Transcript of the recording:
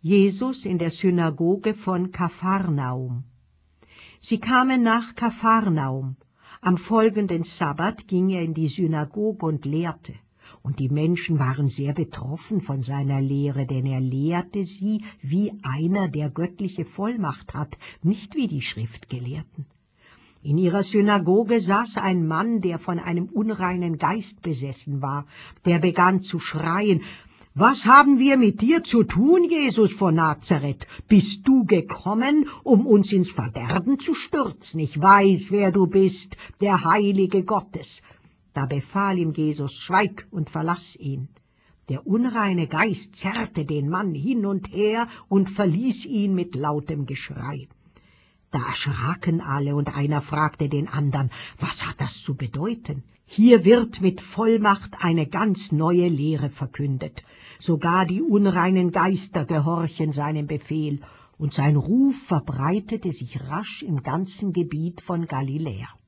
Jesus in der Synagoge von Kapharnaum. Sie kamen nach Kapharnaum. Am folgenden Sabbat ging er in die Synagoge und lehrte. Und die Menschen waren sehr betroffen von seiner Lehre, denn er lehrte sie wie einer, der göttliche Vollmacht hat, nicht wie die Schriftgelehrten. In ihrer Synagoge saß ein Mann, der von einem unreinen Geist besessen war. Der begann zu schreien: »Was haben wir mit dir zu tun, Jesus von Nazareth? Bist du gekommen, um uns ins Verderben zu stürzen? Ich weiß, wer du bist, der Heilige Gottes.« Da befahl ihm Jesus: »Schweig und verlass ihn.« Der unreine Geist zerrte den Mann hin und her und verließ ihn mit lautem Geschrei. Da erschraken alle, und einer fragte den andern: »Was hat das zu bedeuten?« Hier wird mit Vollmacht eine ganz neue Lehre verkündet. Sogar die unreinen Geister gehorchen seinem Befehl, und sein Ruf verbreitete sich rasch im ganzen Gebiet von Galiläa.